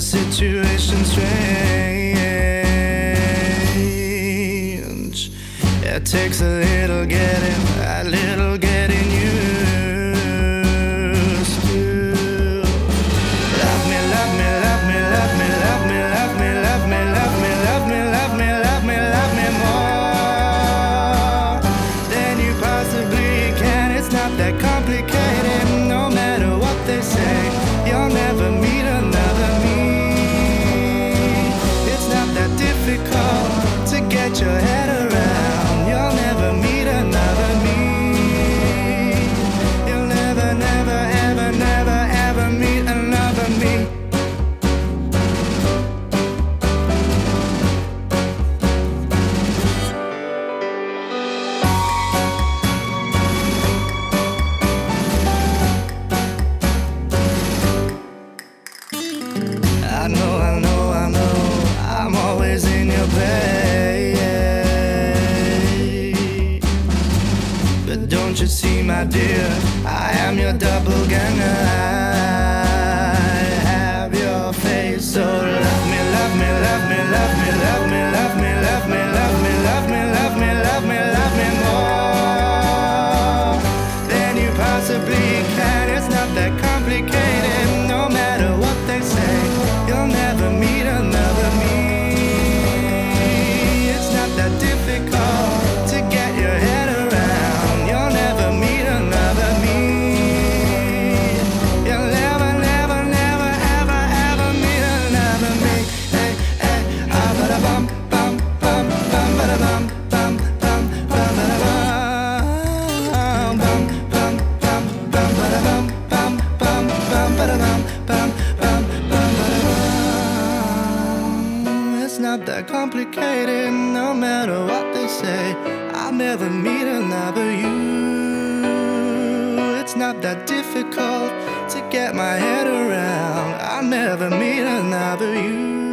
the situation strange. It takes a little getting used to. Love me, love me, love me, love me, love me, love me, love me, love me, love me, love me, love me, love me more than you possibly can. It's not that complicated. No matter what they say, you'll never meet another me. It's not that difficult to get your head around. You'll never meet another me. You'll never, never, ever, never, ever meet another me. I know, I know, I know, I'm always in your way. But don't you see, my dear, I am your doppelganger. I have your face, so love me, love me, love me, love me, love me, love me, love me, love me, love me, love me, love me, love me more than you possibly can. It's not that complicated. No matter what they say, you'll never meet another me. It's not that difficult to get your head around. You'll never meet another me. You'll never, never, never, ever, ever meet another me. Hey, hey, ah, bada bum, bum, bum, bum, bada bum, bum, bum, bum, bada bum, bum, bum, bum, bum, bada bum, bum, bum, bum, bada bum, bum, bum, bum, bada bum. It's not that complicated. No matter what they say, I'll never meet another you. It's not that difficult to get my head around. I'll never meet another you.